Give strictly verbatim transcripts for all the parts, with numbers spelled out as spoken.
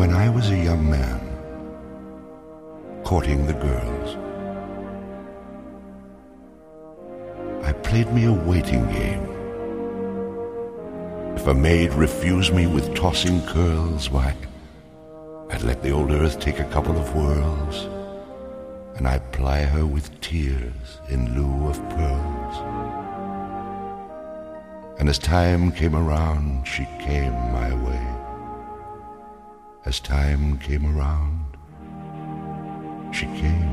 When I was a young man, courting the girls, I played me a waiting game. If a maid refused me with tossing curls, why, I'd let the old earth take a couple of whirls, and I'd ply her with tears in lieu of pearls. And as time came around, she came my way. As time came around, she came.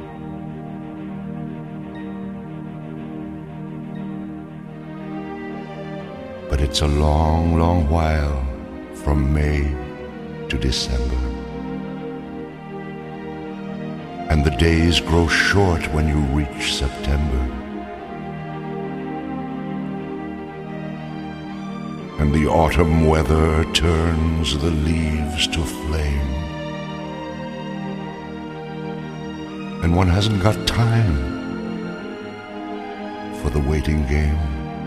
But it's a long, long while from May to December, and the days grow short when you reach September, and the autumn weather turns the leaves to flame, and one hasn't got time for the waiting game.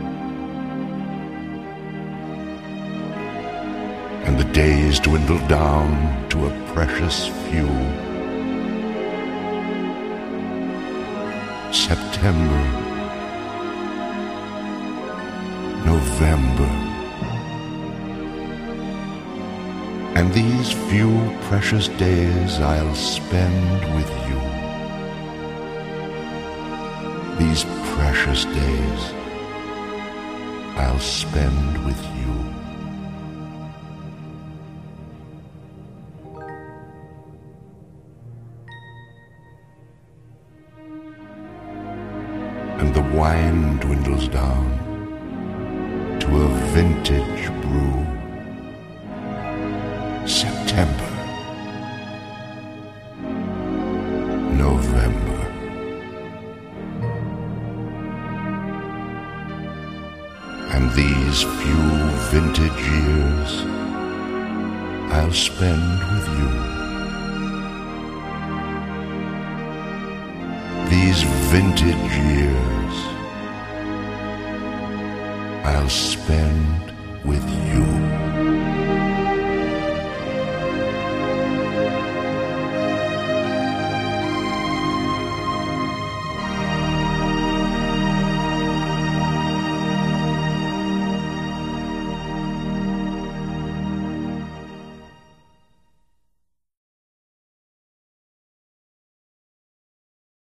And the days dwindle down to a precious few. September, November, and these few precious days I'll spend with you. These precious days I'll spend with you. And the wine dwindles down to a vintage brew. September, November, and these few vintage years I'll spend with you. These vintage years I'll spend with you.